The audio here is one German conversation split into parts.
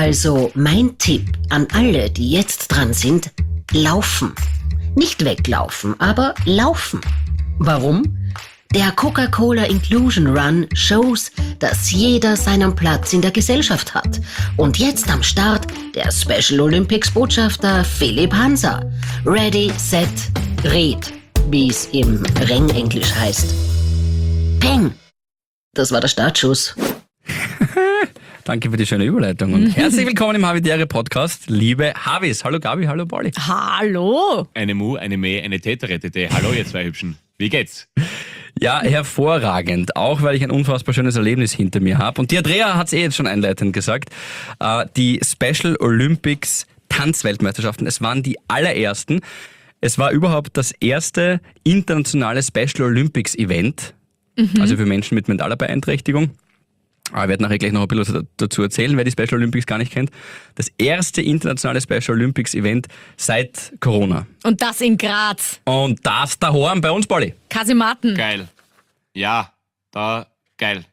Also mein Tipp an alle, die jetzt dran sind, laufen. Nicht weglaufen, aber laufen. Warum? Der Coca-Cola Inclusion Run shows, dass jeder seinen Platz in der Gesellschaft hat. Und jetzt am Start der Special Olympics Botschafter Philipp Hansa. Ready, set, red, wie es im Rengenglisch heißt. Peng! Das war der Startschuss. Danke für die schöne Überleitung und herzlich willkommen im Habitäre Podcast, liebe Havis. Hallo Gabi, hallo Pauli. Hallo. Eine Mu, eine Me, eine Teteretete. Hallo ihr zwei Hübschen. Wie geht's? Ja, hervorragend. Auch weil ich ein unfassbar schönes Erlebnis hinter mir habe. Und die Andrea hat es jetzt schon einleitend gesagt. Die Special Olympics Tanzweltmeisterschaften, es waren die allerersten. Es war überhaupt das erste internationale Special Olympics Event, also für Menschen mit mentaler Beeinträchtigung. Ich werde nachher gleich noch ein bisschen dazu erzählen, wer die Special Olympics gar nicht kennt. Das erste internationale Special Olympics Event seit Corona. Und das in Graz. Und das daheim bei uns, Pauli. Kasematen. Geil. Ja, geil.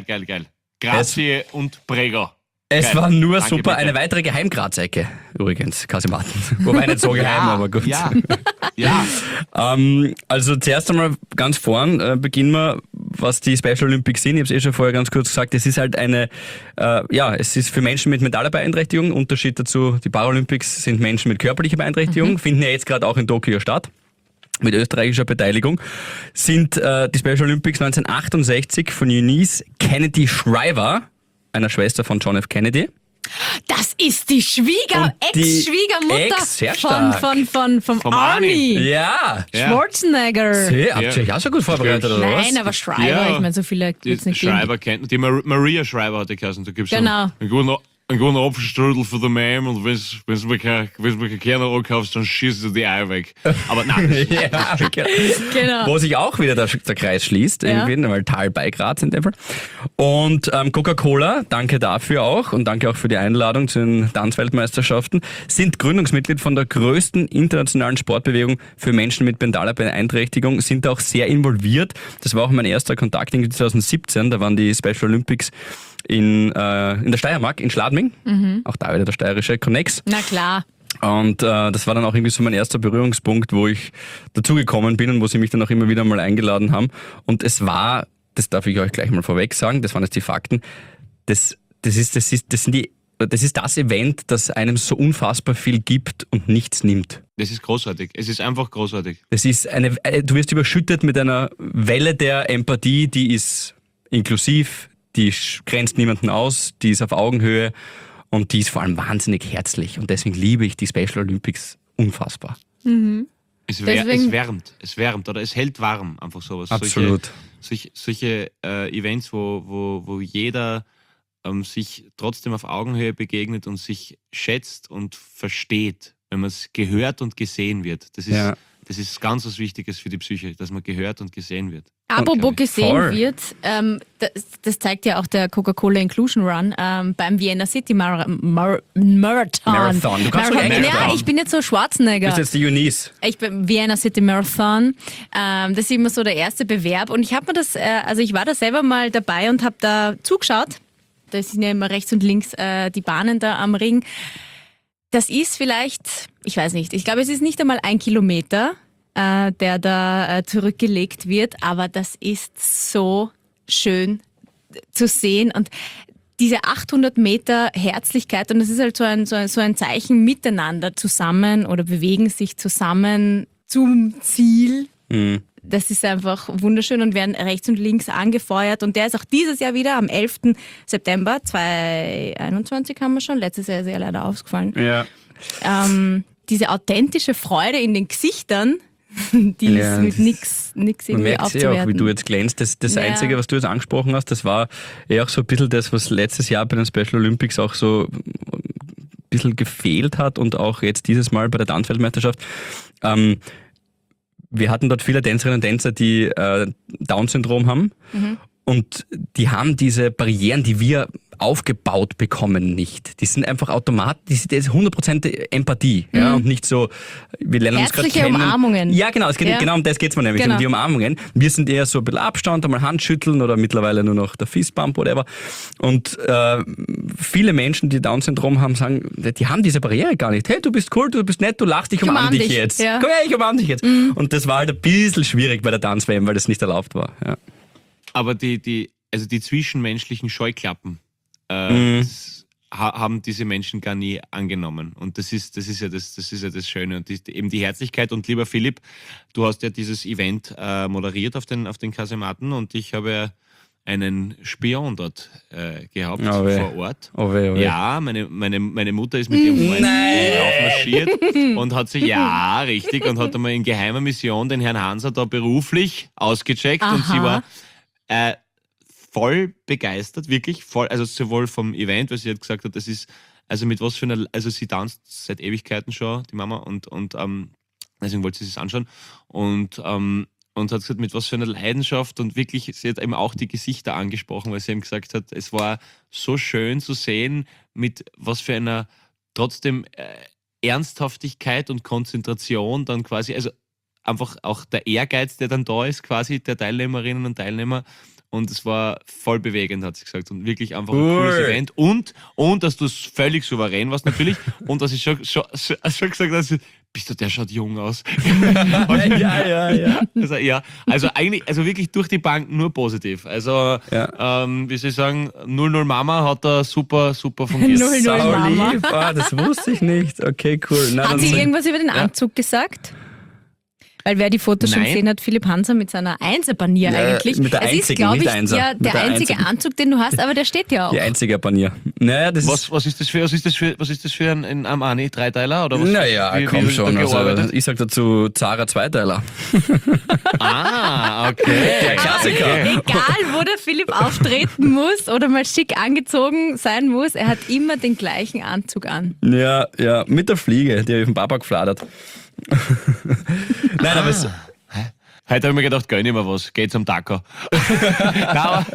Grazie und Prego. Es Geil. war nur Danke, super. bitte. Eine weitere Geheimgraz-Ecke, übrigens, Kasematen. Wobei nicht so geheim, aber gut. Ja. Also zuerst einmal ganz vorn beginnen wir, was die Special Olympics sind. Ich habe es schon vorher ganz kurz gesagt. Es ist halt es ist für Menschen mit mentaler Beeinträchtigung. Unterschied dazu, die Paralympics sind Menschen mit körperlicher Beeinträchtigung, finden ja jetzt gerade auch in Tokio statt. Mit österreichischer Beteiligung, sind die Special Olympics 1968 von Eunice Kennedy Shriver, einer Schwester von John F. Kennedy. Das ist die Ex-Schwiegermutter sehr stark. vom Army. Ja. Schwarzenegger. Habt ihr euch auch so gut vorbereitet, oder was? Nein, aber Schreiber, Ja. ich meine, so viele Die gibt's nicht. Schreiber kennt, die Maria Schreiber hat die geheißen. Da gibt's Genau. einen guten Apfelstrudel für die Mem und wenn du mir keinen Kerner ankaufst, dann schießt du die Eier weg. Aber nein, Ja, Genau. wo sich auch wieder der Kreis schließt, irgendwie, weil Tal bei Graz in dem Fall. Und Coca-Cola, danke dafür auch und danke auch für die Einladung zu den Tanzweltmeisterschaften, sind Gründungsmitglied von der größten internationalen Sportbewegung für Menschen mit mentaler Beeinträchtigung, sind auch sehr involviert. Das war auch mein erster Kontakt in 2017, da waren die Special Olympics in der Steiermark, in Schladming. Auch da wieder der steirische Connex. Na klar. Und das war dann auch irgendwie so mein erster Berührungspunkt, wo ich dazugekommen bin und wo sie mich dann auch immer wieder mal eingeladen haben. Und es war, das darf ich euch gleich mal vorweg sagen, das waren jetzt die Fakten, das ist das Event, das einem so unfassbar viel gibt und nichts nimmt. das ist großartig. Es ist einfach großartig. Das ist du wirst überschüttet mit einer Welle der Empathie, die ist inklusiv, die grenzt niemanden aus, die ist auf Augenhöhe und die ist vor allem wahnsinnig herzlich. Und deswegen liebe ich die Special Olympics unfassbar. Es Deswegen- wärmt oder es hält warm, einfach sowas. Absolut. Solche Events, wo jeder sich trotzdem auf Augenhöhe begegnet und sich schätzt und versteht, wenn man es gehört und gesehen wird. Das ist ganz was Wichtiges für die Psyche, dass man gehört und gesehen wird. Apropos Okay. gesehen Voll. wird, das zeigt ja auch der Coca-Cola Inclusion Run beim Vienna City Marathon. Marathon. Du kannst doch Englisch Ja, sprechen. ich bin jetzt so Du Schwarzenegger. bist jetzt die Eunice. Ich bin Vienna City Marathon. Das ist immer so der erste Bewerb. Und ich habe mir das, ich war da selber mal dabei und habe da zugeschaut. Da sind ja immer rechts und links die Bahnen da am Ring. Das ist vielleicht, ich weiß nicht, ich glaube, es ist nicht einmal 1 Kilometer, der da zurückgelegt wird, aber das ist so schön zu sehen und diese 800 Meter Herzlichkeit und das ist halt so ein Zeichen miteinander zusammen oder bewegen sich zusammen zum Ziel. Das ist einfach wunderschön und werden rechts und links angefeuert und der ist auch dieses Jahr wieder am 11. September 2021 haben wir schon, letztes Jahr ist er leider ausgefallen. Ja. Diese authentische Freude in den Gesichtern, die Ja, ist mit das- nix Man irgendwie merkt ja auch, wie aufzuwerten. du jetzt glänzt. Das Ja. Einzige, was du jetzt angesprochen hast, das war ja auch so ein bisschen das, was letztes Jahr bei den Special Olympics auch so ein bisschen gefehlt hat und auch jetzt dieses Mal bei der Tanzweltmeisterschaft. Wir hatten dort viele Tänzerinnen und Tänzer, die Down-Syndrom haben. Und die haben diese Barrieren, die wir aufgebaut bekommen nicht. Die sind einfach automatisch, das ist 100% Empathie, ja, und nicht so, wir lernen uns gerade Herzliche kennen. Umarmungen. Ja, genau, genau um das geht's mir nämlich, Genau. um die Umarmungen. Wir sind eher so ein bisschen Abstand, einmal Handschütteln oder mittlerweile nur noch der Fistbump, whatever. Und viele Menschen, die Down-Syndrom haben, sagen, die haben diese Barriere gar nicht. Hey, du bist cool, du bist nett, du lachst, ich umarm dich jetzt. Ja. Komm her, ich umarm dich jetzt. Und das war halt ein bisschen schwierig bei der Tanz-WM, weil das nicht erlaubt war. Ja. Aber die zwischenmenschlichen Scheuklappen das haben diese Menschen gar nie angenommen. Und das ist ja das Schöne. Und eben die Herzlichkeit. Und lieber Philipp, du hast ja dieses Event moderiert auf den Kasematen und ich habe ja einen Spion dort gehabt vor Ort. Oh weh. Ja, meine Mutter ist mit ihrem Freund aufmarschiert und hat sich, ja, richtig, und hat einmal in geheimer Mission den Herrn Hanser da beruflich ausgecheckt. Und sie war voll begeistert, wirklich voll, also sowohl vom Event, weil sie hat gesagt hat, das ist, also mit was für einer, also sie tanzt seit Ewigkeiten schon, die Mama, und deswegen wollte sie es anschauen und hat gesagt, mit was für einer Leidenschaft, und wirklich, sie hat eben auch die Gesichter angesprochen, weil sie eben gesagt hat, es war so schön zu sehen, mit was für einer trotzdem Ernsthaftigkeit und Konzentration dann quasi, also einfach auch der Ehrgeiz, der dann da ist, quasi der Teilnehmerinnen und Teilnehmer. Und es war voll bewegend, hat sie gesagt. Und wirklich einfach ein cooles Event. Und dass du es völlig souverän warst natürlich. Und dass ich schon gesagt habe, bist du, der schaut jung aus. Ja. Also eigentlich, also wirklich durch die Bank nur positiv. Also, wie soll ich sagen, 00 Mama hat da super fungiert. 00 Mama. Lieb. Das wusste ich nicht. Okay, cool. Na, Hat dann sie sag- irgendwas über den Anzug gesagt? Weil wer die Fotos schon Nein. gesehen hat, Philipp Hanser mit seiner Einser-Panier eigentlich. mit der es ist, einzigen, glaube nicht ich, Einser. ja, Mit der der einzige einzigen. Anzug, den du hast, aber der steht ja auch. Die einzige Panier. Naja, das Was ist das für ein Armani Dreiteiler oder was? Naja, wie komm wird schon. da Also, gearbeitet? ich sag dazu Zara Zweiteiler. Okay. Der Klassiker. Egal, wo der Philipp auftreten muss oder mal schick angezogen sein muss, er hat immer den gleichen Anzug an. Ja, mit der Fliege, die auf dem Baba gefladert. Nein, aber es, Heute habe ich mir gedacht, gönn ich mir was, geht's am Taco. aber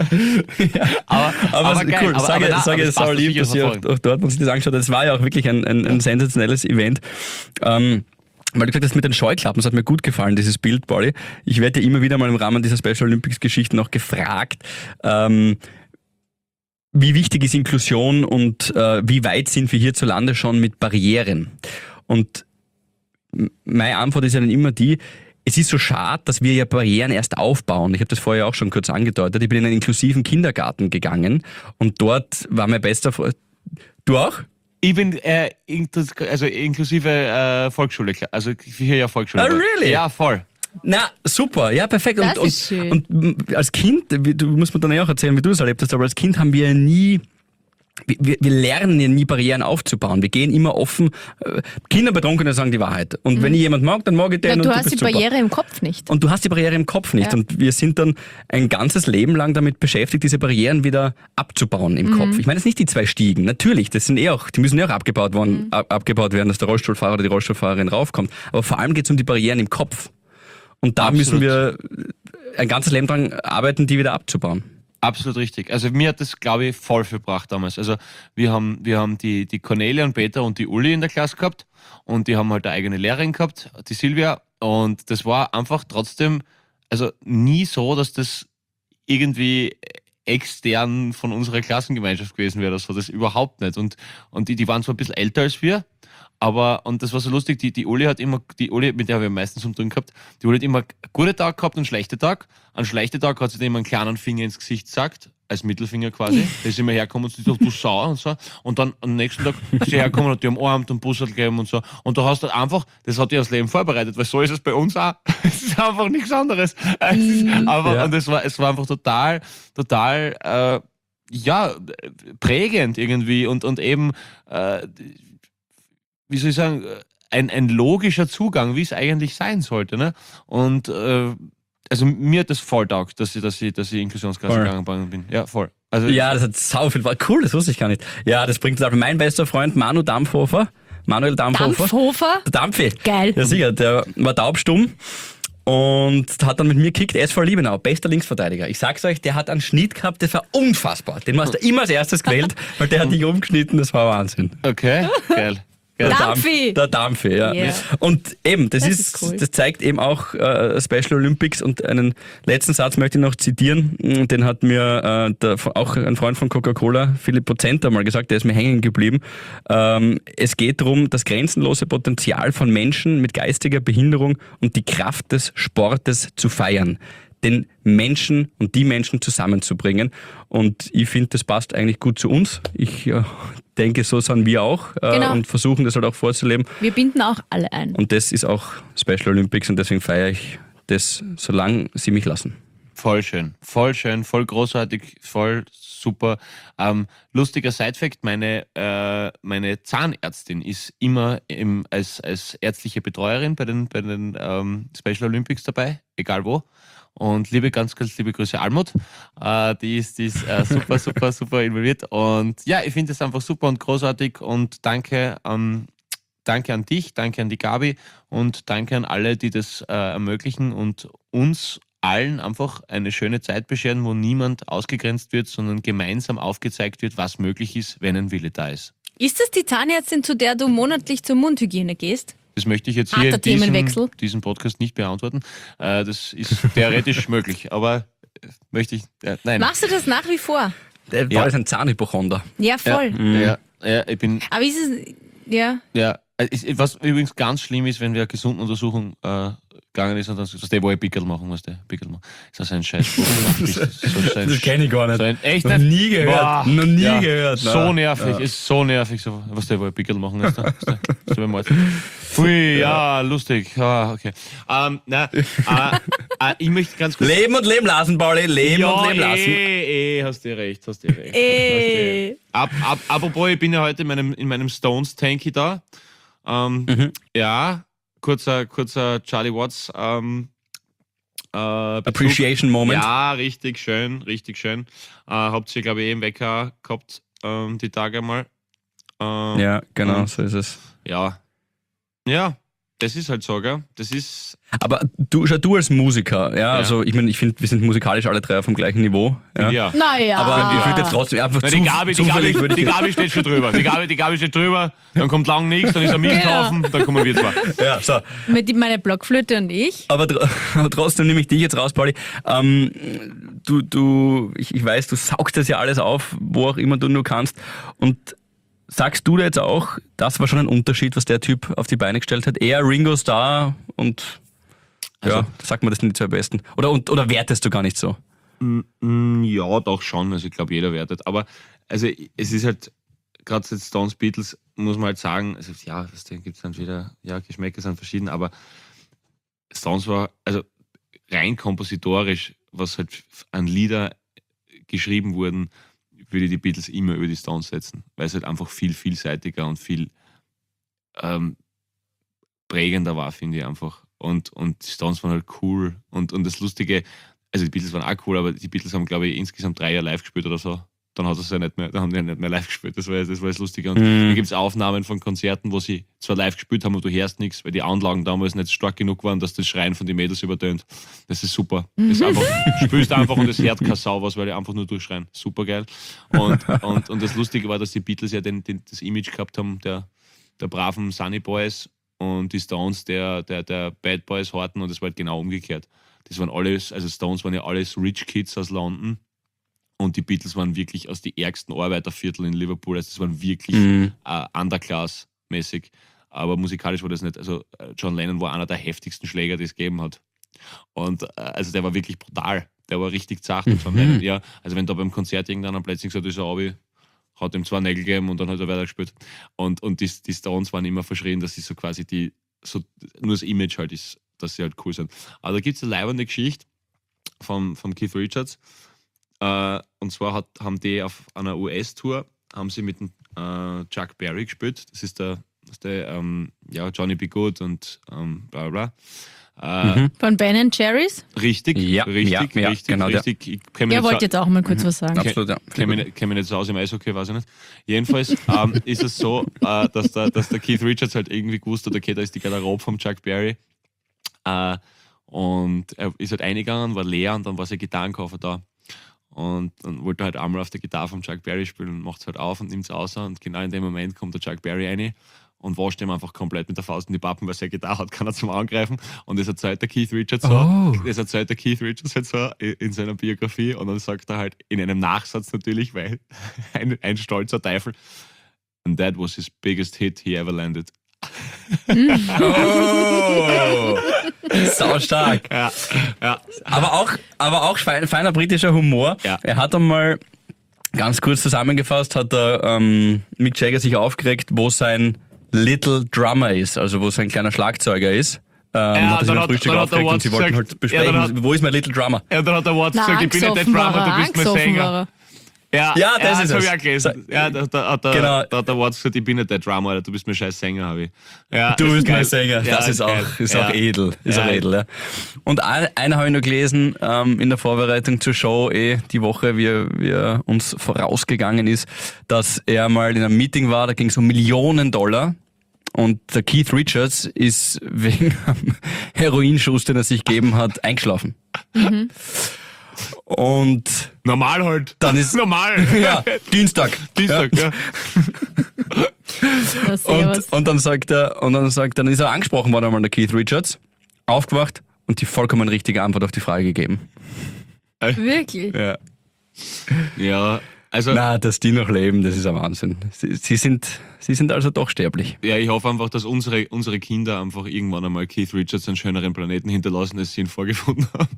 geil. cool, sage es sau passt lieb, sicher dass ihr auch hervorragend. dort uns das angeschaut habt. Das war ja auch wirklich ein sensationelles Event. Weil du gesagt hast, mit den Scheuklappen, das hat mir gut gefallen, dieses Bild, Pauli. Ich werde ja immer wieder mal im Rahmen dieser Special Olympics Geschichten auch gefragt, wie wichtig ist Inklusion und wie weit sind wir hierzulande schon mit Barrieren? Und meine Antwort ist ja dann immer die, es ist so schade, dass wir ja Barrieren erst aufbauen. Ich habe das vorher auch schon kurz angedeutet. Ich bin in einen inklusiven Kindergarten gegangen und dort war mein bester Freund. Du auch? Ich bin inklusive Volksschule, also hier ja Volksschule. Ah, really? Ja, voll. Na, super, ja, perfekt. Das ist schön. Und als Kind, du musst mir dann ja auch erzählen, wie du es erlebt hast, aber als Kind haben wir ja nie, wir lernen ja nie Barrieren aufzubauen. Wir gehen immer offen. Kinder Betrunkene sagen die Wahrheit. Und wenn ich jemand mag, dann mag ich den. Ja, und du du hast die bist super. Barriere im Kopf nicht. Und du hast die Barriere im Kopf nicht. Ja. Und wir sind dann ein ganzes Leben lang damit beschäftigt, diese Barrieren wieder abzubauen im Kopf. Ich meine jetzt nicht die 2 Stiegen. Natürlich, die müssen ja auch abgebaut werden, dass der Rollstuhlfahrer oder die Rollstuhlfahrerin raufkommt. Aber vor allem geht es um die Barrieren im Kopf. Und da Absolut. müssen wir ein ganzes Leben dran arbeiten, die wieder abzubauen. Absolut richtig. Also mir hat das, glaube ich, voll viel gebracht damals. Also wir haben die Cornelia und Peter und die Uli in der Klasse gehabt und die haben halt eine eigene Lehrerin gehabt, die Silvia, und das war einfach trotzdem, also nie so, dass das irgendwie extern von unserer Klassengemeinschaft gewesen wäre oder so, das überhaupt nicht. Und die waren zwar ein bisschen älter als wir, aber, und das war so lustig, die Uli, mit der habe ich am meisten zum tun gehabt, die Uli hat immer gute Tag gehabt und schlechte Tag. An schlechten Tag hat sie dann immer einen kleinen Finger ins Gesicht gesagt, als Mittelfinger quasi. Der ist immer hergekommen und sie sagt, du Sau und so. Und dann am nächsten Tag ist sie hergekommen und hat die umarmt und Bussel gegeben und so. Und du hast halt einfach, das hat dir das Leben vorbereitet, weil so ist es bei uns auch. Es ist einfach nichts anderes. Und es war einfach total, prägend irgendwie und eben, wie soll ich sagen, ein logischer Zugang, wie es eigentlich sein sollte. Ne? Und also mir hat das voll taugt, dass ich Inklusionsklasse Voll. gegangen bin. Ja, voll. Also Ja, das hat sau viel. Cool, das wusste ich gar nicht. Ja, das bringt auch mein bester Freund Manuel Dampfhofer. Dampfhofer? Der Dampfi. Geil. Ja, sicher, der war taubstumm. und hat dann mit mir gekickt, SV Liebenau, bester Linksverteidiger. Ich sag's euch, der hat einen Schnitt gehabt, das war unfassbar. Den hast du immer als erstes gewählt, weil der hat dich umgeschnitten, das war Wahnsinn. Okay, geil. Dampfi! Der Dampfi, ja. Yeah. Und eben, das ist cool. das zeigt eben auch Special Olympics, und einen letzten Satz möchte ich noch zitieren, den hat mir auch ein Freund von Coca-Cola, Philipp Pozenta, mal gesagt, der ist mir hängen geblieben. Es geht darum, das grenzenlose Potenzial von Menschen mit geistiger Behinderung und die Kraft des Sportes zu feiern, den Menschen und die Menschen zusammenzubringen. Und ich finde, das passt eigentlich gut zu uns. Ich denke, so sind wir auch Genau. und versuchen das halt auch vorzuleben. Wir binden auch alle ein. Und das ist auch Special Olympics, und deswegen feiere ich das, solange sie mich lassen. Voll schön, voll großartig, voll super. Lustiger Sidefact, meine Zahnärztin ist immer als ärztliche Betreuerin bei den Special Olympics dabei, egal wo. Und ganz liebe Grüße Almut. Die ist super involviert. Und ja, ich finde es einfach super und großartig, und danke an dich, danke an die Gabi und danke an alle, die das ermöglichen und uns allen einfach eine schöne Zeit bescheren, wo niemand ausgegrenzt wird, sondern gemeinsam aufgezeigt wird, was möglich ist, wenn ein Wille da ist. Ist das die Zahnärztin, zu der du monatlich zur Mundhygiene gehst? Das möchte ich jetzt hier Harter in Themenwechsel. diesem Podcast nicht beantworten. Das ist theoretisch möglich, aber möchte ich, nein. Machst du das nach wie vor? Der Ja. war ein Zahnhypochonder. Ja, voll. Ja, ich bin, Aber ist es, ja, was übrigens ganz schlimm ist, wenn wir eine Gesundenuntersuchung gegangen ist und dann sagst du, wo ich Pickel machen musste. Pickel machen. Ist das ein Scheiß? Das kenne ich gar nicht. So ein, echt Noch nicht? nie gehört. Boah, Noch nie ja, gehört. So nervig, ist so nervig. So, was der, wo ich Pickel machen musste. Pfui, ja, lustig. Okay. Ich möchte ganz kurz... Leben und leben lassen, Pauli. Leben und leben lassen. Hast du recht. Apropos, ich bin ja heute in meinem Stones-Tanky da. Ja, kurzer Charlie Watts Bezug. Appreciation Moment. Ja, richtig schön. Habt ihr, glaube ich, im Wecker gehabt, die Tage mal. Ja, genau, so ist es. Ja, das ist halt so, gell? Das ist... Aber du als Musiker, ja, also ich meine, ich finde, wir sind musikalisch alle drei auf dem gleichen Niveau. Ja. naja. Aber ich würde jetzt trotzdem einfach Die Gabi steht schon drüber. Die Gabi steht drüber, dann kommt lang nichts, dann ist er Milchhaufen, dann kommen wir zwei. Ja, so. Mit meine Blockflöte und ich. Aber trotzdem nehme ich dich jetzt raus, Pauli. Ich weiß, du saugst das ja alles auf, wo auch immer du nur kannst. Und sagst du da jetzt auch, das war schon ein Unterschied, was der Typ auf die Beine gestellt hat? Er, Ringo Starr und ja, sag mal, das sind die zwei Besten. Oder wertest du gar nicht so? Ja, doch schon. Also ich glaube, jeder wertet. Aber also es ist halt, gerade jetzt Stones, Beatles, muss man halt sagen, also ja, das gibt es dann wieder, ja, Geschmäcker sind verschieden, aber Stones war, also rein kompositorisch, was halt an Lieder geschrieben wurden, würde ich die Beatles immer über die Stones setzen, weil es halt einfach viel vielseitiger und viel prägender war, finde ich einfach. Und die Stones waren halt cool. Und das Lustige, also die Beatles waren auch cool, aber die Beatles haben, glaube ich, insgesamt 3 Jahre live gespielt oder so. Dann haben die ja nicht mehr live gespielt. Das war das Lustige. Und da gibt es Aufnahmen von Konzerten, wo sie zwar live gespielt haben, aber du hörst nichts, weil die Anlagen damals nicht stark genug waren, dass das Schreien von den Mädels übertönt. Das ist super. Das ist einfach, spielst einfach und es hört keine Sau was, weil die einfach nur durchschreien. Super geil. Und das Lustige war, dass die Beatles ja das Image gehabt haben, der braven Sunny Boys, und die Stones der Bad Boys horten, und es war halt genau umgekehrt. Das waren alles, also Stones waren ja alles Rich Kids aus London, und die Beatles waren wirklich aus die ärgsten Arbeiterviertel in Liverpool. Also das waren wirklich Underclass-mäßig. Aber musikalisch war das nicht. Also John Lennon war einer der heftigsten Schläger, die es gegeben hat. Und also der war wirklich brutal. Der war richtig zart, John Lennon. Ja, also wenn da beim Konzert irgendeiner plötzlich so dieser Abi hat ihm 2 Nägel gegeben und dann hat er weitergespielt. Und die Stones waren immer verschrien, dass sie so quasi nur das Image halt ist, dass sie halt cool sind. Aber da gibt es eine leibende Geschichte von Keith Richards. Und zwar haben die auf einer US-Tour, haben sie mit dem Chuck Berry gespielt. Das ist der Johnny B. Good und bla bla. Von Ben & Jerry's? Richtig, Ja, richtig. genau der. Ich Er wollte jetzt auch mal kurz was sagen. Absolut, ja. Kenne mich nicht so aus im Eishockey, weiß ich nicht. Jedenfalls ist es so, dass der Keith Richards halt irgendwie gewusst hat, okay, da ist die Garderobe vom Chuck Berry. Und er ist halt eingegangen, war leer und dann war sein Gitarrenkoffer da. Und dann wollte er halt einmal auf der Gitarre von Chuck Berry spielen und macht es halt auf und nimmt es aus. Und genau in dem Moment kommt der Chuck Berry rein und wascht ihm einfach komplett mit der Faust in die Pappen, weil seine Gitarre hat, kann er zum Angreifen. Und das erzählt der Keith Richards halt so in seiner Biografie. Und dann sagt er halt in einem Nachsatz natürlich, weil ein stolzer Teufel, and that was his biggest hit he ever landed. Oh, sau stark. Ja. Aber auch feiner britischer Humor. Ja. Er hat einmal, ganz kurz zusammengefasst, hat er Mick Jagger sich aufgeregt, wo sein Little Drummer ist, also wo sein kleiner Schlagzeuger ist. Hat er sich beim Frühstück aufgeregt und sie wollten halt besprechen, wo ist mein Little Drummer? Ja, dann hat der Watts gesagt, ich bin nicht der Drummer, du bist mein Sänger. Ja, das ist habe es. ich auch gelesen. Ja, da hat der Watts gesagt, ich bin nicht der Drummer, Alter, du bist mein scheiß Sänger, habe ich. Ja, Du bist geil. mein Sänger, Ja, das ist geil. auch edel. Ist auch edel, ja. Und einer habe ich noch gelesen in der Vorbereitung zur Show, die Woche, wie er uns vorausgegangen ist, dass er mal in einem Meeting war, da ging es um Millionen $. Und der Keith Richards ist wegen einem Heroinschuss, den er sich gegeben hat, eingeschlafen. Und Normal halt. dann ist Normal. ja, Dienstag. Dienstag, ja. Und dann dann ist er angesprochen worden einmal, der Keith Richards, aufgewacht und die vollkommen richtige Antwort auf die Frage gegeben. Wirklich? Ja. Ja, also Na, dass die noch leben, das ist ein Wahnsinn. Sie sind also doch sterblich. ja, ich hoffe einfach, dass unsere Kinder einfach irgendwann einmal Keith Richards einen schöneren Planeten hinterlassen, als sie ihn vorgefunden haben.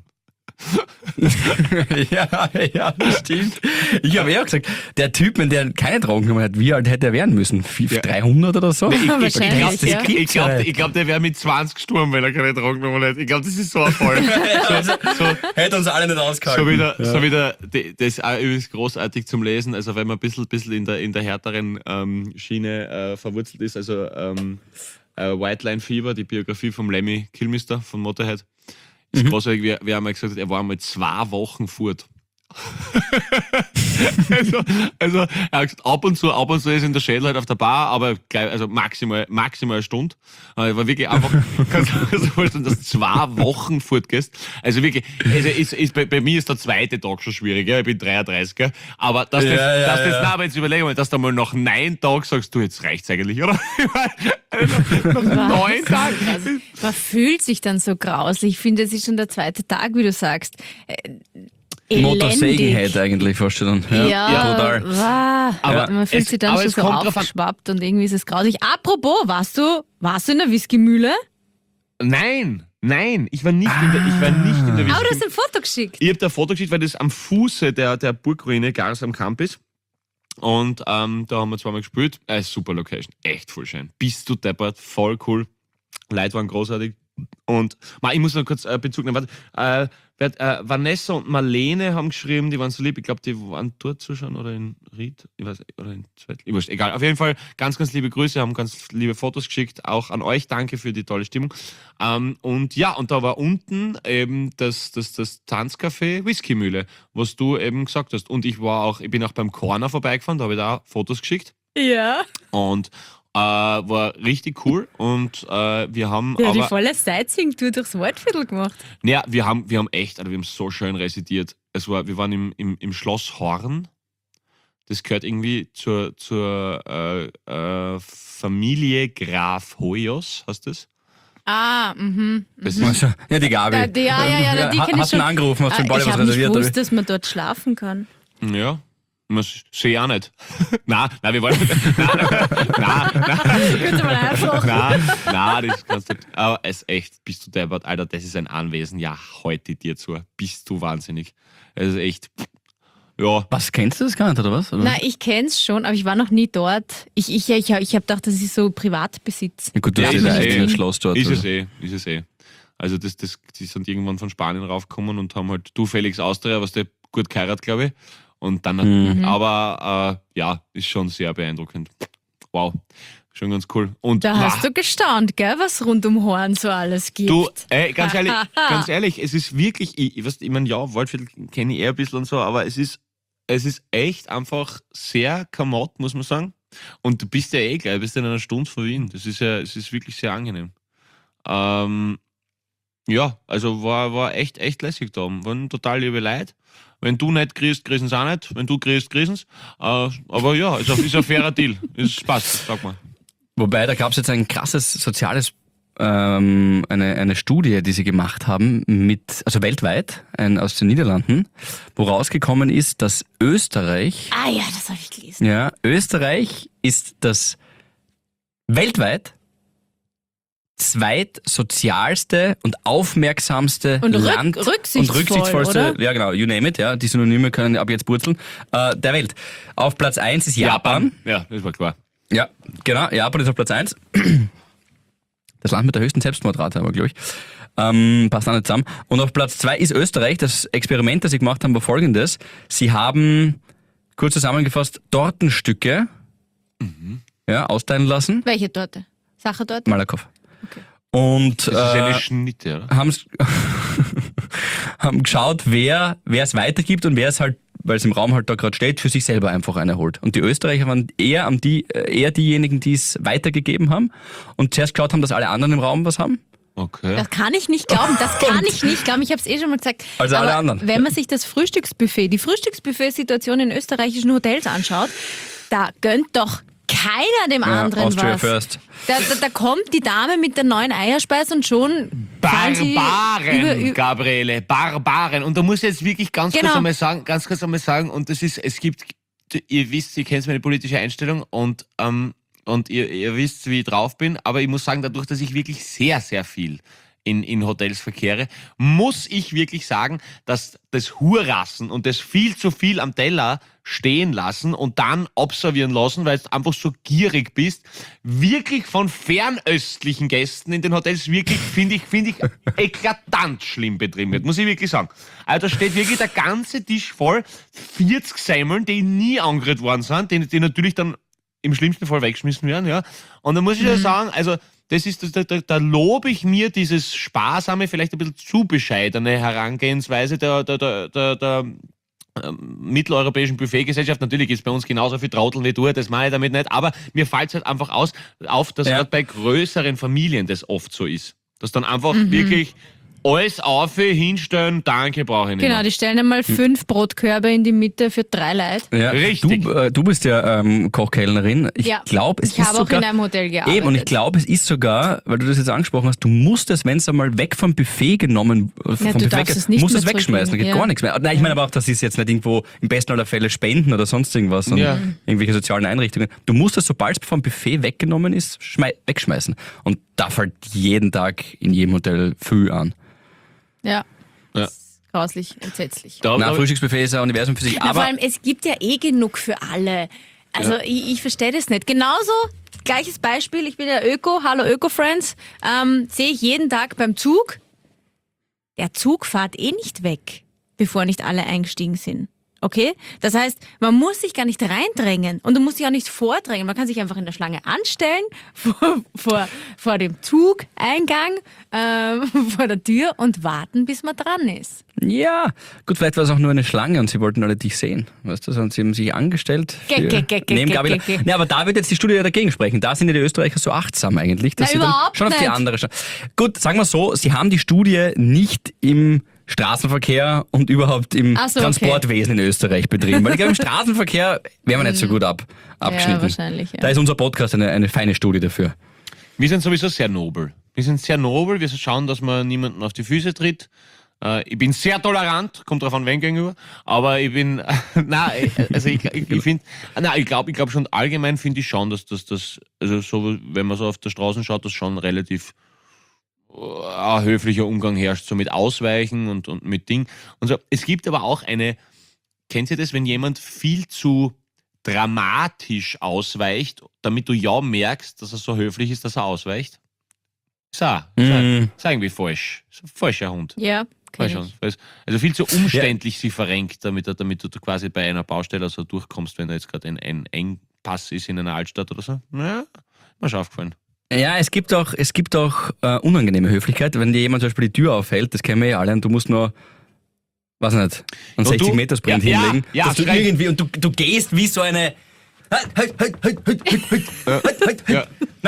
ja, das stimmt. Ich habe auch gesagt, der Typ, wenn der keine Drogen genommen hat, wie alt hätte er werden müssen? 300 oder so? Wahrscheinlich, ja. Ich glaube, der wäre mit 20 gestorben, wenn er keine Drogen genommen hätte. Ich glaube, das ist so ein Fall. Hätte uns alle nicht ausgehalten. So wieder, das ist auch übrigens großartig zum Lesen, also wenn man ein bisschen in der härteren Schiene verwurzelt ist, also White Line Fever, die Biografie vom Lemmy Kilmister von Motorhead, ist großartig, wie er einmal gesagt hat, er war einmal 2 Wochen fort. also er hat gesagt, ab und zu ist in der Schädel halt auf der Bar, aber gleich, also maximal eine Stunde. Er war wirklich einfach, kannst du dir vorstellen, dass du 2 Wochen fortgehst. Also wirklich, bei mir ist der zweite Tag schon schwierig, ja? Ich bin 33, gell? Aber aber jetzt überlegen wir, dass du mal nach 9 Tagen sagst, du, jetzt reicht's eigentlich, oder? nach 9 Tagen. Man fühlt sich dann so grauslich. Ich finde, es ist schon der zweite Tag, wie du sagst. Motorsägenheit eigentlich fast schon. Ja, total. Aber man fühlt sich dann aber schon es so kommt drauf an. aufgeschwappt und irgendwie ist es grausig. Apropos, warst du in der Whiskymühle? Nein, ich war nicht in der Whisky. Aber du hast ein Foto geschickt. Ich habe da ein Foto geschickt, weil das am Fuße der Burgruine Gars am Kamp ist. Und da haben wir zweimal gespielt. Super Location, echt voll schön. Bist du deppert, voll cool. Leute waren großartig. Und ich muss noch kurz Bezug nehmen. Vanessa und Marlene haben geschrieben, die waren so lieb. Ich glaube, die waren dort zuschauen oder in Ried, ich weiß, oder in Zwettl. Ich weiß, egal. Auf jeden Fall ganz, ganz liebe Grüße, haben ganz liebe Fotos geschickt. Auch an euch, danke für die tolle Stimmung. Und da war unten eben das Tanzcafé Whiskymühle, was du eben gesagt hast. Und ich bin auch beim Corner vorbeigefahren, da habe ich da Fotos geschickt. Ja. Und war richtig cool und wir haben Ja, die volle Sightseeing-Tour durchs Waldviertel gemacht. Ja, wir haben so schön residiert. Wir waren im Schloss Horn. Das gehört irgendwie zur Familie Graf Hoyos, heißt das? Das ist, ja, die Gabi. Die kenn ich hast du schon. angerufen, hast schon bald Ich was habe nicht reserviert. gewusst, dass man dort schlafen kann. Ja. Sehe ich auch nicht. Nein, wir wollen. Könnte man einfach. Nein, das kannst du nicht. Aber es echt, bist du deppert, Alter, das ist ein Anwesen. Ja, heute dir zu. Bist du wahnsinnig. Es ist echt. Ja. Was, kennst du das gar nicht, oder was? Oder? Nein, ich kenn's schon, aber ich war noch nie dort. Ich habe gedacht, das ist so Privatbesitz. Ja, gut, du Ja, hast ist ja es ein eh. eigenes Schloss dort. Ist oder? es eh. Also die sind irgendwann von Spanien raufgekommen und haben halt du Felix Austria, was der gut geheiratet, glaube ich. Und dann, aber ist schon sehr beeindruckend. Wow, schon ganz cool. Und Da hast du gestaunt, gell, was rund um Horn so alles gibt. du, ganz ehrlich, es ist wirklich, ich meine, ja, Waldviertel kenne ich eher ein bisschen und so, aber es ist echt einfach sehr kamott, muss man sagen. Und du bist ja gleich, bist in einer Stunde von Wien. Es ist wirklich sehr angenehm. Ja, also war echt lässig da. Waren total liebe Leute. Wenn du nicht kriegst, kriegen sie auch nicht. Wenn du kriegst, kriegen sie. Aber ja, ist ein fairer Deal. Es passt, sag mal. Wobei, da gab es jetzt ein krasses soziales, eine Studie, die sie gemacht haben, also weltweit, aus den Niederlanden, wo rausgekommen ist, dass Österreich, Ah ja, das habe ich gelesen. ja, Österreich ist das weltweit zweitsozialste und aufmerksamste Und Land rücksichtsvoll, und rücksichtsvollste, oder? ja genau, you name it, ja, die Synonyme können ab jetzt purzeln, der Welt. Auf Platz 1 ist Japan. Ja, das war klar. Ja, genau, Japan ist auf Platz 1. Das Land mit der höchsten Selbstmordrate, aber glaube ich. Passt auch nicht zusammen. Und auf Platz 2 ist Österreich. Das Experiment, das sie gemacht haben, war folgendes. Sie haben, kurz zusammengefasst, Tortenstücke austeilen lassen. Welche Torte? Sachertorte? Malakoff. Und Das ist eine Schnitte, oder? haben geschaut, wer es weitergibt und wer es halt, weil es im Raum halt da gerade steht, für sich selber einfach eine holt. Und die Österreicher waren eher diejenigen, die es weitergegeben haben und zuerst geschaut haben, dass alle anderen im Raum was haben. Okay. Das kann ich nicht glauben. Ich habe es schon mal gesagt. Also alle anderen. Wenn man sich die Frühstücksbuffet-Situation in österreichischen Hotels anschaut, da gönnt doch keiner dem anderen Austria was. first. Da kommt die Dame mit der neuen Eierspeise und schon fahren sie Barbaren, Gabriele, Barbaren. Und da muss ich jetzt wirklich ganz kurz einmal sagen, und ihr wisst, ihr kennt meine politische Einstellung und ihr wisst, wie ich drauf bin, aber ich muss sagen, dadurch, dass ich wirklich sehr, sehr viel in Hotels verkehre, muss ich wirklich sagen, dass das Hurrassen und das viel zu viel am Teller stehen lassen und dann abservieren lassen, weil du einfach so gierig bist, wirklich von fernöstlichen Gästen in den Hotels wirklich, finde ich, eklatant schlimm betrieben wird, muss ich wirklich sagen. Also da steht wirklich der ganze Tisch voll, 40 Semmeln, die nie angerührt worden sind, die natürlich dann im schlimmsten Fall weggeschmissen werden, ja. Und da muss ich ja sagen, also das ist, da lobe ich mir dieses sparsame, vielleicht ein bisschen zu bescheidene Herangehensweise der mitteleuropäischen Buffetgesellschaft. Natürlich ist bei uns genauso viel Trauteln wie du, das meine ich damit nicht, aber mir fällt es halt einfach auf, dass gerade bei größeren Familien das oft so ist. Dass dann einfach wirklich alles hinstellen, danke, brauche ich nicht Genau, mehr. die stellen einmal 5 Brotkörbe in die Mitte für 3 Leute. Ja, Richtig. Du bist ja Kochkellnerin. Ich glaube, ich habe auch in einem Hotel gearbeitet. Eben, und ich glaube, es ist sogar, weil du das jetzt angesprochen hast, du musst es, wenn es einmal weg vom Buffet genommen, musst es wegschmeißen, da geht gar nichts mehr. Nein, ich meine aber auch, das ist jetzt nicht irgendwo im besten aller Fälle Spenden oder sonst irgendwas, sondern irgendwelche sozialen Einrichtungen. Du musst es, sobald es vom Buffet weggenommen ist, wegschmeißen. Und da fällt jeden Tag in jedem Hotel viel an. Ja. Das ist grauslich, entsetzlich. Frühstücksbuffet ist ein Universum für sich. Na, Aber vor allem, es gibt ja genug für alle. Also ich verstehe das nicht. Genauso, gleiches Beispiel, ich bin ja Öko, hallo Öko-Friends, sehe ich jeden Tag beim Zug, der Zug fährt nicht weg, bevor nicht alle eingestiegen sind. Okay? Das heißt, man muss sich gar nicht reindrängen und du musst dich auch nicht vordrängen. Man kann sich einfach in der Schlange anstellen, vor dem Zugeingang, vor der Tür und warten, bis man dran ist. ja, gut, vielleicht war es auch nur eine Schlange und sie wollten alle dich sehen. Weißt du, und sie haben sich angestellt. Neben Gabriele. Ja, aber da wird jetzt die Studie ja dagegen sprechen. Da sind ja die Österreicher so achtsam eigentlich, dass sie dann überhaupt schon auf die nicht. andere schauen. Gut, sagen wir so, sie haben die Studie nicht im Straßenverkehr und überhaupt im Transportwesen in Österreich betrieben. Weil ich glaube, im Straßenverkehr wären wir nicht so gut abgeschnitten. Ja, wahrscheinlich. Ja. Da ist unser Podcast eine feine Studie dafür. Wir sind sowieso sehr nobel. Wir schauen, dass man niemanden auf die Füße tritt. Ich bin sehr tolerant, kommt drauf an, wen gegenüber, aber ich bin, ich glaube schon allgemein finde ich schon, dass das, also so, wenn man so auf der Straße schaut, dass schon relativ ein höflicher Umgang herrscht, so mit Ausweichen und mit Ding und so. Es gibt aber auch kennt ihr das, wenn jemand viel zu dramatisch ausweicht, damit du ja merkst, dass er so höflich ist, dass er ausweicht? Ist irgendwie falsch. Ist ein falscher Hund. Ja, kenn Schon. ich. Also viel zu umständlich sie verrenkt, damit du quasi bei einer Baustelle so durchkommst, wenn da jetzt gerade ein Engpass ist in einer Altstadt oder so. Ja, mir schon aufgefallen. Ja, es gibt auch unangenehme Höflichkeit, wenn dir jemand zum Beispiel die Tür aufhält, das kennen wir ja alle, und du musst nur, weiß nicht, einen 60-Meter-Sprint hinlegen, dass du irgendwie, und du gehst wie so eine...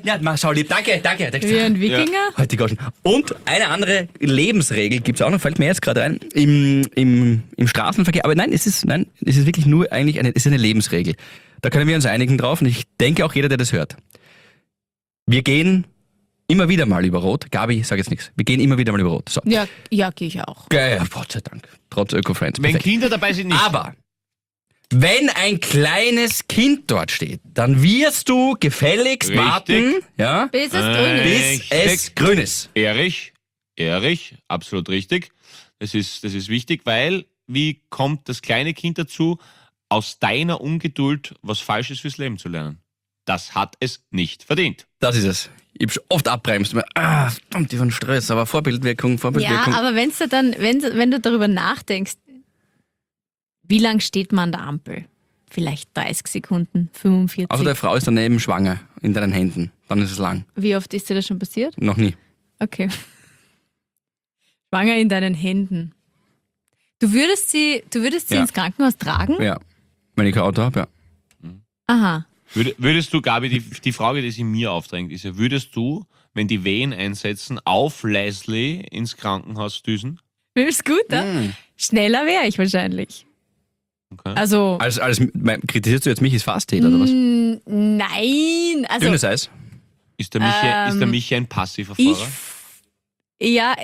Ja, mach, schau lieb. Danke. Wie ein Wikinger? Halt die Goschen. Und eine andere Lebensregel gibt es auch noch, fällt mir jetzt gerade ein, im Straßenverkehr. Aber nein, es ist wirklich nur eigentlich es ist eine Lebensregel. Da können wir uns einigen drauf und ich denke auch jeder, der das hört. Wir gehen immer wieder mal über Rot. Gabi, sag jetzt nichts. Wir gehen immer wieder mal über Rot. So. Ja, gehe ich auch. Ja, Gott sei Dank. Trotz Öko-Friends. Wenn Perfekt. Kinder dabei sind, nicht. Aber wenn ein kleines Kind dort steht, dann wirst du gefälligst Richtig. warten, ja, Bis es grün ist. bis es grün ist. Erich, absolut richtig. Das ist wichtig, weil wie kommt das kleine Kind dazu, aus deiner Ungeduld was Falsches fürs Leben zu lernen? Das hat es nicht verdient. Das ist es. Ich hab schon oft abbremst. Verdammt, die von Stress, aber Vorbildwirkung. Ja, aber wenn du darüber nachdenkst, wie lang steht man an der Ampel? Vielleicht 30 Sekunden, 45. Also der Frau ist daneben schwanger in deinen Händen. Dann ist es lang. Wie oft ist dir das schon passiert? Noch nie. Okay. Schwanger in deinen Händen. Du würdest sie Ja. ins Krankenhaus tragen? Ja. Wenn ich kein Auto habe, ja. Aha. Würdest du, Gabi, die Frage, die sie mir aufdrängt, ist ja, würdest du, wenn die Wehen einsetzen, auf Leslie ins Krankenhaus düsen? Mit dem Scooter? Schneller wäre ich wahrscheinlich. Okay. Also, Kritisierst du jetzt mich als Fasttäter oder was? nein. Also, Dünnes Eis. Ist der Michi ein passiver ich, Fahrer? ja,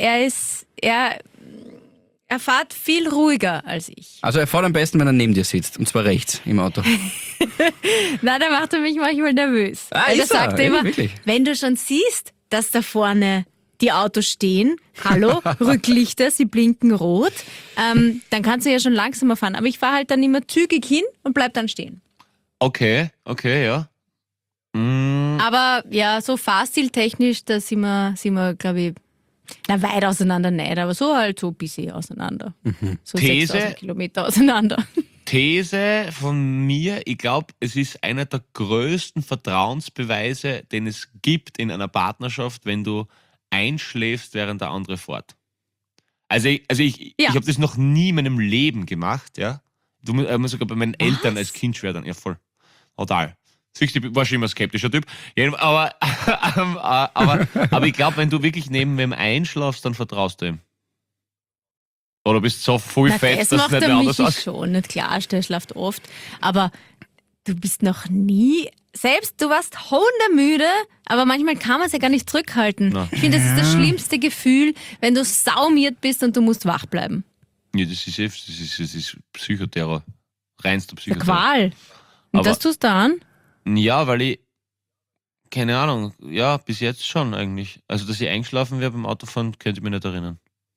er fährt viel ruhiger als ich. Also er fährt am besten, wenn er neben dir sitzt. Und zwar rechts im Auto. Na, da macht er mich manchmal nervös. Weil er ist er? sagt Ja, immer, wirklich? wenn du schon siehst, dass da vorne die Autos stehen, hallo, Rücklichter, sie blinken rot, dann kannst du ja schon langsamer fahren. Aber ich fahre halt dann immer zügig hin und bleib dann stehen. Okay, ja. Aber ja, so fahrstiltechnisch, da sind wir glaube ich, weit auseinander nicht, aber so halt so ein bisschen auseinander. So These? 6000 Kilometer auseinander. These von mir, ich glaube, es ist einer der größten Vertrauensbeweise, den es gibt in einer Partnerschaft, wenn du einschläfst, während der andere fährt. Also ich Ja. habe das noch nie in meinem Leben gemacht, ja. Du musst sogar bei meinen Eltern als Kind schwer dann, ja voll. Total. Siehst du, ich war schon immer ein skeptischer Typ. Aber ich glaube, wenn du wirklich neben wem einschlafst, dann vertraust du ihm. Oder bist so voll fett, Das dass es macht nicht der mehr anders Michi aussieht. schon, nicht klar, der schlaft oft. Aber du bist noch nie, selbst du warst hundemüde, aber manchmal kann man es ja gar nicht zurückhalten. Na. Ich finde, das ist das schlimmste Gefühl, wenn du saumiert bist und du musst wach bleiben. Ja, das ist Psychoterror. Reinster Der Psychoterror. Qual. Und Aber- das tust du an? Ja, weil ich, keine Ahnung, ja, bis jetzt schon eigentlich. Also, dass ich eingeschlafen wäre beim Autofahren, könnte ich mich nicht erinnern.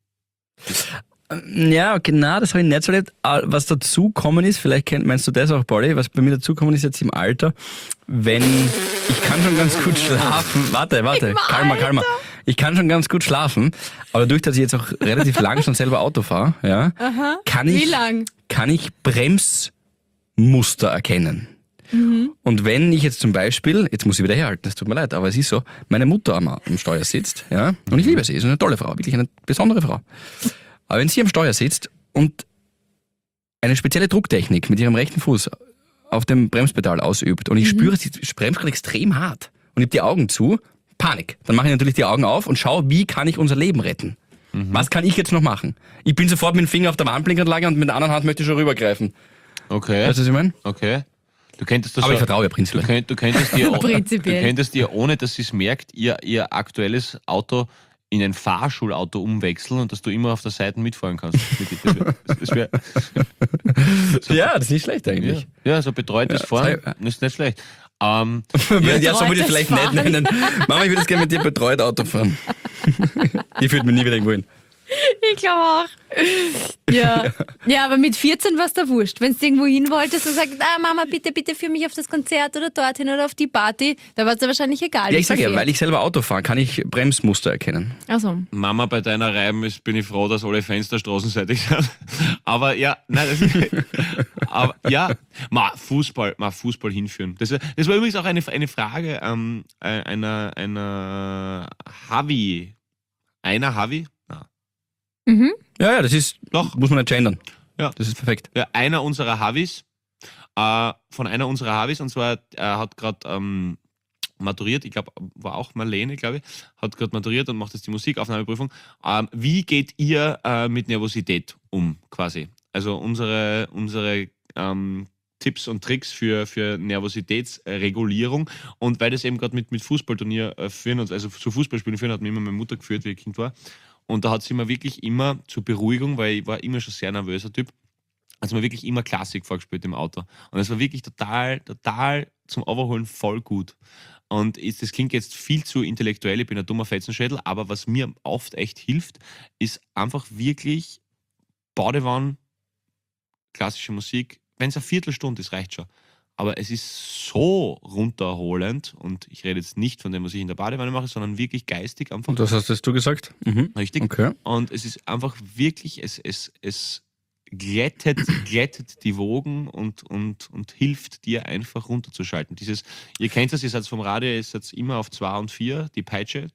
Ja, genau, das habe ich nicht so erlebt. Was dazu kommen ist, vielleicht meinst du das auch, Pauli, was bei mir dazu kommen ist jetzt im Alter, wenn ich kann schon ganz gut schlafen. Warte, Kalma. Ich kann schon ganz gut schlafen, aber dadurch, dass ich jetzt auch relativ lang schon selber Auto fahre, ja, Wie lang? kann ich Bremsmuster erkennen. Und wenn ich jetzt zum Beispiel, jetzt muss ich wieder herhalten, das tut mir leid, aber es ist so, meine Mutter am Steuer sitzt, ja, und ich liebe sie, ist eine tolle Frau, wirklich eine besondere Frau. Aber wenn sie am Steuer sitzt und eine spezielle Drucktechnik mit ihrem rechten Fuß auf dem Bremspedal ausübt und ich spüre, sie bremst gerade extrem hart und ich habe die Augen zu, Panik. Dann mache ich natürlich die Augen auf und schaue, wie kann ich unser Leben retten? Was kann ich jetzt noch machen? Ich bin sofort mit dem Finger auf der Warnblinkanlage und mit der anderen Hand möchte ich schon rübergreifen. Okay. Weißt du, was ich meine? Okay. Du könntest das Aber ich so- vertraue ihr prinzipiell. Du könntest dir, Prinzipiell. du könntest dir, ohne dass sie es merkt, ihr aktuelles Auto in ein Fahrschulauto umwechseln und dass du immer auf der Seite mitfahren kannst. Das wär, Ja, das ist nicht schlecht eigentlich. ja, so betreutes Ja, Fahren sei- ist nicht schlecht. Ja, so würde ich Betreutes vielleicht nicht Fahren. nennen. Mama, ich würde jetzt gerne mit dir betreut Auto fahren. Ich würde mich nie wieder irgendwo hin. Ich glaube auch. Ja. Ja, aber mit 14 war es da wurscht. Wenn du irgendwo hin wolltest und sagst, Mama, bitte führ mich auf das Konzert oder dorthin oder auf die Party, da war es dir wahrscheinlich egal. Ja, wie ich sage sie ja, fährt. weil ich selber Auto fahre, kann ich Bremsmuster erkennen. Also, Mama, bei deiner Reiben bin ich froh, dass alle Fenster straßenseitig sind. Aber ja, nein, das ist, aber ja, Fußball hinführen. Das war übrigens auch eine Frage einer Havi. Einer Havi? Ja, das ist, Doch. muss man nicht gendern. Ja. Das ist perfekt. Ja, einer unserer Havis, von einer unserer Havis, und zwar er hat gerade maturiert, ich glaube, war auch Marlene, glaube ich, hat gerade maturiert und macht jetzt die Musikaufnahmeprüfung. Wie geht ihr mit Nervosität um, quasi? Also unsere Tipps und Tricks für Nervositätsregulierung. Und weil das eben gerade mit Fußballturnier führen, also zu Fußballspielen führen, hat mir immer meine Mutter geführt, wie ich Kind war. Und da hat sie mir wirklich immer zur Beruhigung, weil ich war immer schon sehr nervöser Typ, hat sie mir wirklich immer Klassik vorgespielt im Auto. Und es war wirklich total zum Overholen voll gut. Und das klingt jetzt viel zu intellektuell, ich bin ein dummer Fetzenschädel, aber was mir oft echt hilft, ist einfach wirklich Badewanne, klassische Musik. Wenn es eine Viertelstunde ist, reicht schon. Aber es ist so runterholend und ich rede jetzt nicht von dem, was ich in der Badewanne mache, sondern wirklich geistig einfach. Und das hast jetzt du gesagt? Mhm. Richtig. Okay. Und es ist einfach wirklich, es glättet die Wogen und hilft dir einfach runterzuschalten. Ihr kennt das, ihr seid vom Radio, ihr seid immer auf 2 und 4, die Peitsche.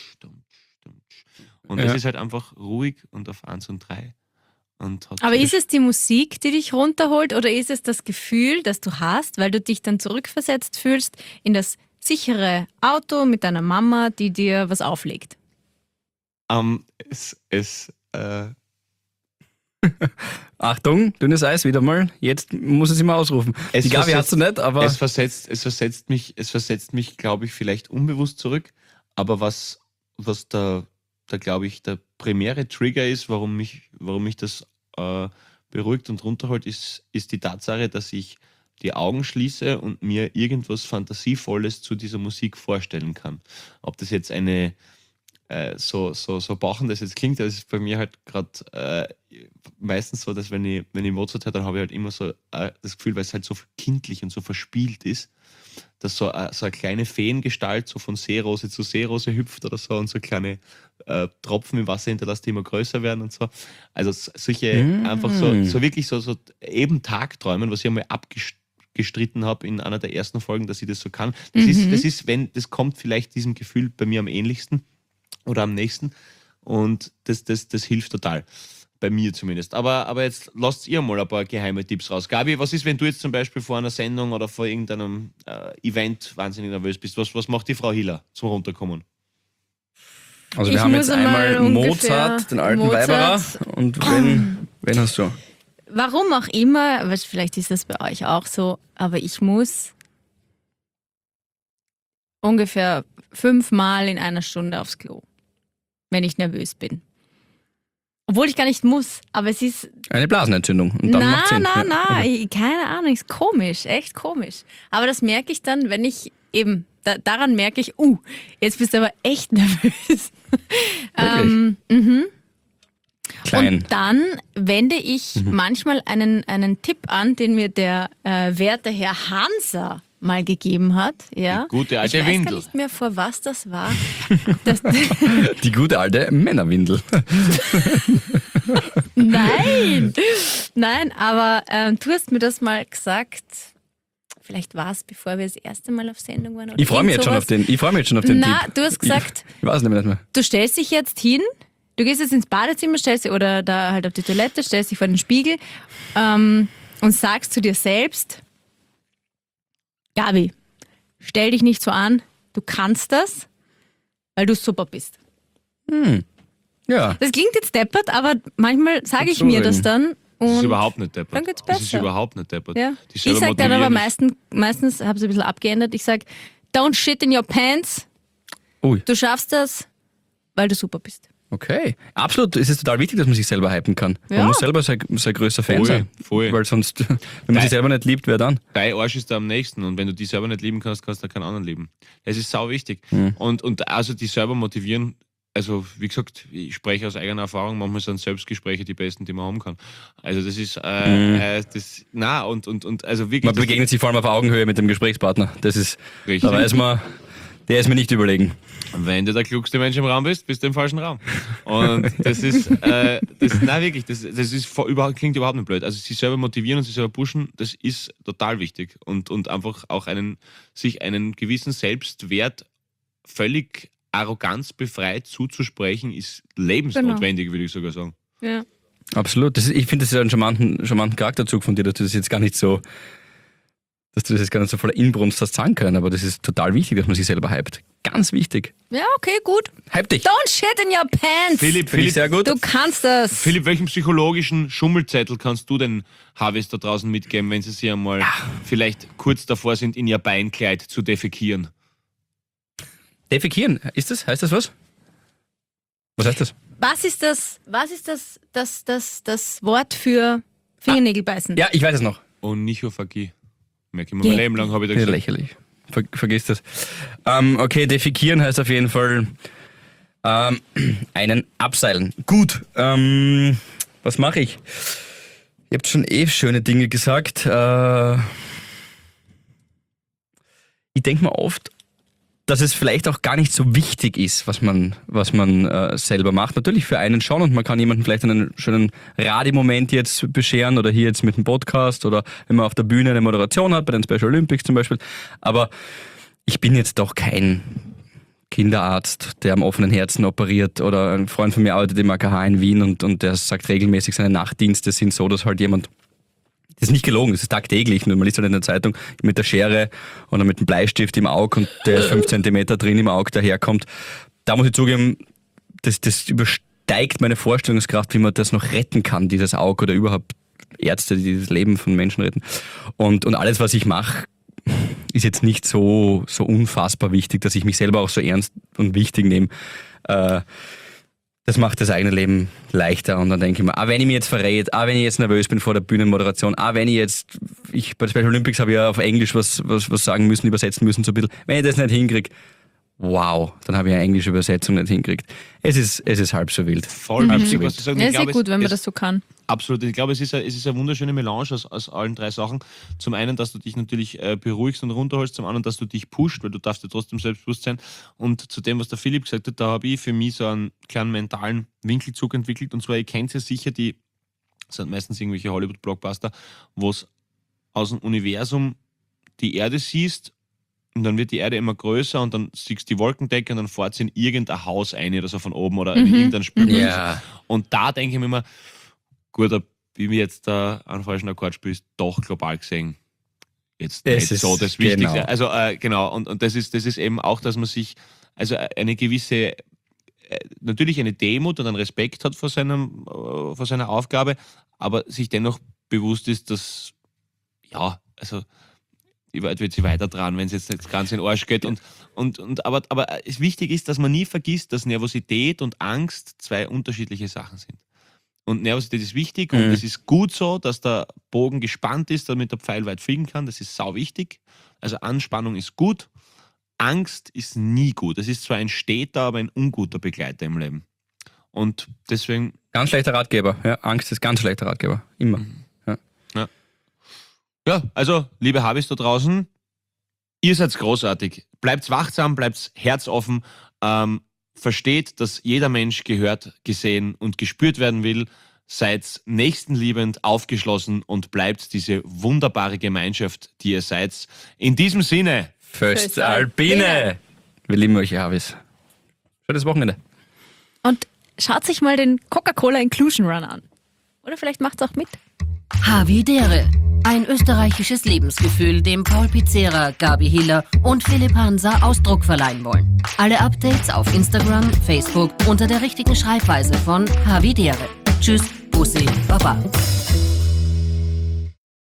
Und es ist halt einfach ruhig und auf 1 und 3. Aber ist es die Musik, die dich runterholt, oder ist es das Gefühl, das du hast, weil du dich dann zurückversetzt fühlst in das sichere Auto mit deiner Mama, die dir was auflegt? Achtung, dünnes Eis, wieder mal. Jetzt muss es immer ausrufen. Die Gabi hast du nicht, aber... Es versetzt mich, glaube ich, vielleicht unbewusst zurück. Aber was da glaube ich, der primäre Trigger ist, warum mich das beruhigt und runterholt, ist die Tatsache, dass ich die Augen schließe und mir irgendwas Fantasievolles zu dieser Musik vorstellen kann. Ob das jetzt eine so bauchend das jetzt klingt, das ist bei mir halt gerade meistens so, dass wenn ich Mozart höre, dann habe ich halt immer so das Gefühl, weil es halt so kindlich und so verspielt ist, dass so eine kleine Feengestalt so von Seerose zu Seerose hüpft oder so und so kleine Tropfen im Wasser hinterlässt, die immer größer werden und so. Also solche einfach so wirklich so eben Tagträumen, was ich einmal abgestritten habe in einer der ersten Folgen, dass ich das so kann. Das kommt vielleicht diesem Gefühl bei mir am ähnlichsten oder am nächsten und das hilft total. Bei mir zumindest. Aber jetzt lasst ihr mal ein paar geheime Tipps raus. Gabi, was ist, wenn du jetzt zum Beispiel vor einer Sendung oder vor irgendeinem Event wahnsinnig nervös bist? Was macht die Frau Hiller zum Runterkommen? Also wir haben jetzt einmal Mozart, den alten Weiberer. Und wen hast du? Warum auch immer, vielleicht ist das bei euch auch so, aber ich muss ungefähr 5-mal in einer Stunde aufs Klo, wenn ich nervös bin. Obwohl ich gar nicht muss, aber es ist... Eine Blasenentzündung. Und dann macht Sinn. Keine Ahnung, ist komisch, echt komisch. Aber das merke ich dann, wenn ich eben, daran merke ich, jetzt bist du aber echt nervös. Klein. Und dann wende ich manchmal einen Tipp an, den mir der werte Herr Hanser mal gegeben hat. Ja? Die gute alte Windel. Ich weiß Windel. gar nicht mehr, vor was das war. Die gute alte Männerwindel. Nein, aber du hast mir das mal gesagt. Vielleicht war es, bevor wir das erste Mal auf Sendung waren. Oder ich freue mich jetzt schon auf den Tipp. Du hast gesagt, ich weiß nicht mehr. Du stellst dich jetzt hin, du gehst jetzt ins Badezimmer, oder da halt auf die Toilette, stellst dich vor den Spiegel und sagst zu dir selbst, Gabi, stell dich nicht so an, du kannst das, weil du super bist. Ja. Das klingt jetzt deppert, aber manchmal sage ich mir das dann. Das ist überhaupt nicht deppert. Dann geht's besser. Das ist überhaupt nicht deppert. Ja. Ich sage dann aber meistens habe ich es ein bisschen abgeändert, ich sage, don't shit in your pants. Ui. Du schaffst das, weil du super bist. Okay. Absolut, es ist total wichtig, dass man sich selber hypen kann. Ja. Man muss selber sein größter Fan sein. Voll. Weil sonst, wenn man sich selber nicht liebt, wer dann? Dein Arsch ist da am nächsten und wenn du dich selber nicht lieben kannst, kannst du keinen anderen lieben. Das ist sau wichtig. Und also die selber motivieren, also wie gesagt, ich spreche aus eigener Erfahrung, manchmal sind Selbstgespräche die besten, die man haben kann. Also das ist, also wirklich. Man begegnet sich vor allem auf Augenhöhe mit dem Gesprächspartner. Das ist, richtig. Da weiß man, der ist mir nicht überlegen. Wenn du der klugste Mensch im Raum bist, bist du im falschen Raum. Und das ist, wirklich, das ist klingt überhaupt nicht blöd. Also sich selber motivieren und sich selber pushen, das ist total wichtig. Und einfach auch sich einen gewissen Selbstwert völlig arroganzbefreit zuzusprechen, ist lebensnotwendig, würde ich sogar sagen. Ja. Absolut. Ich finde, das ist ein charmanten Charakterzug von dir, dass du das jetzt gar nicht so dass du das jetzt gar nicht so voller Inbrunst hast sagen können, aber das ist total wichtig, dass man sich selber hypt. Ganz wichtig. Ja, okay, gut. Hype dich. Don't shit in your pants. Philipp, Finde ich sehr gut. Du kannst das. Philipp, welchen psychologischen Schummelzettel kannst du den Harveys da draußen mitgeben, wenn sie sich einmal vielleicht kurz davor sind, in ihr Beinkleid zu defekieren? Defekieren, ist das? Heißt das was? Was heißt das? Was ist das Wort für Fingernägel beißen? Ja, ich weiß es noch. Onychophagie. Merke ich mir mein Leben lang, habe ich da Ja, gesagt. lächerlich. Vergiss das. Okay, defekieren heißt auf jeden Fall einen abseilen. Gut, was mache ich? Ihr habt schon schöne Dinge gesagt. Ich denke mir oft, dass es vielleicht auch gar nicht so wichtig ist, was man selber macht. Natürlich für einen schon und man kann jemanden vielleicht einen schönen Radiomoment jetzt bescheren oder hier jetzt mit dem Podcast oder wenn man auf der Bühne eine Moderation hat, bei den Special Olympics zum Beispiel. Aber ich bin jetzt doch kein Kinderarzt, der am offenen Herzen operiert oder ein Freund von mir arbeitet im AKH in Wien und der sagt regelmäßig, seine Nachtdienste sind so, dass halt jemand, das ist nicht gelogen, das ist tagtäglich, nur man liest halt in der Zeitung mit der Schere oder mit dem Bleistift im Auge und der ist 5 Zentimeter drin im Auge daherkommt. Da muss ich zugeben, das übersteigt meine Vorstellungskraft, wie man das noch retten kann, dieses Auge oder überhaupt Ärzte, die das Leben von Menschen retten. Und alles, was ich mache, ist jetzt nicht so unfassbar wichtig, dass ich mich selber auch so ernst und wichtig nehme. Das macht das eigene Leben leichter und dann denke ich mir, wenn ich mich jetzt verrät, wenn ich jetzt nervös bin vor der Bühnenmoderation, wenn ich bei den Special Olympics habe ich ja auf Englisch was sagen müssen, übersetzen müssen so ein bisschen, wenn ich das nicht hinkriege, wow, dann habe ich eine englische Übersetzung nicht hingekriegt. Es ist halb so wild. Voll Halb wichtig, so was wild. du sagst. Ja, Ich ist ja glaube, gut, wenn man es- das so kann. Absolut. Ich glaube, es ist eine wunderschöne Melange aus allen drei Sachen. Zum einen, dass du dich natürlich beruhigst und runterholst, zum anderen, dass du dich pusht, weil du darfst ja trotzdem selbstbewusst sein. Und zu dem, was der Philipp gesagt hat, da habe ich für mich so einen kleinen mentalen Winkelzug entwickelt. Und zwar, ihr kennt ja sicher, die sind meistens irgendwelche Hollywood-Blockbuster, wo es aus dem Universum die Erde siehst und dann wird die Erde immer größer und dann siehst du die Wolkendecke und dann fährt sie in irgendein Haus ein oder so von oben oder in irgendein Spiel. Ja. Und da denke ich mir immer, gut, ob ich mir jetzt da einen falschen Akkord spiele, ist doch global gesehen jetzt Es nicht so ist- das Wichtigste. genau. Also genau, und das ist eben auch, dass man sich, also eine gewisse, natürlich eine Demut und einen Respekt hat vor seiner Aufgabe, aber sich dennoch bewusst ist, dass, ja, also die Welt wird sich weiter dran, wenn es jetzt ganz in den Arsch geht. Aber es wichtig ist, dass man nie vergisst, dass Nervosität und Angst zwei unterschiedliche Sachen sind. Und Nervosität ist wichtig und es ist gut so, dass der Bogen gespannt ist, damit der Pfeil weit fliegen kann. Das ist sau wichtig. Also Anspannung ist gut. Angst ist nie gut. Es ist zwar ein steter, aber ein unguter Begleiter im Leben. Und deswegen, Ganz schlechter Ratgeber. Ja, Angst ist ganz schlechter Ratgeber. Immer. ja, also liebe Habis da draußen, ihr seid großartig. Bleibt wachsam, bleibt herzoffen. Versteht, dass jeder Mensch gehört, gesehen und gespürt werden will. Seid nächstenliebend, aufgeschlossen und bleibt diese wunderbare Gemeinschaft, die ihr seid. In diesem Sinne, Föstalpine! Wir lieben euch, ihr Habis. Schönes Wochenende. Und schaut sich mal den Coca-Cola Inclusion Run an. Oder vielleicht macht's auch mit. Havidere. Ein österreichisches Lebensgefühl, dem Paul Pizzera, Gabi Hiller und Philipp Hansa Ausdruck verleihen wollen. Alle Updates auf Instagram, Facebook unter der richtigen Schreibweise von Havidere. Tschüss, Bussi, Baba.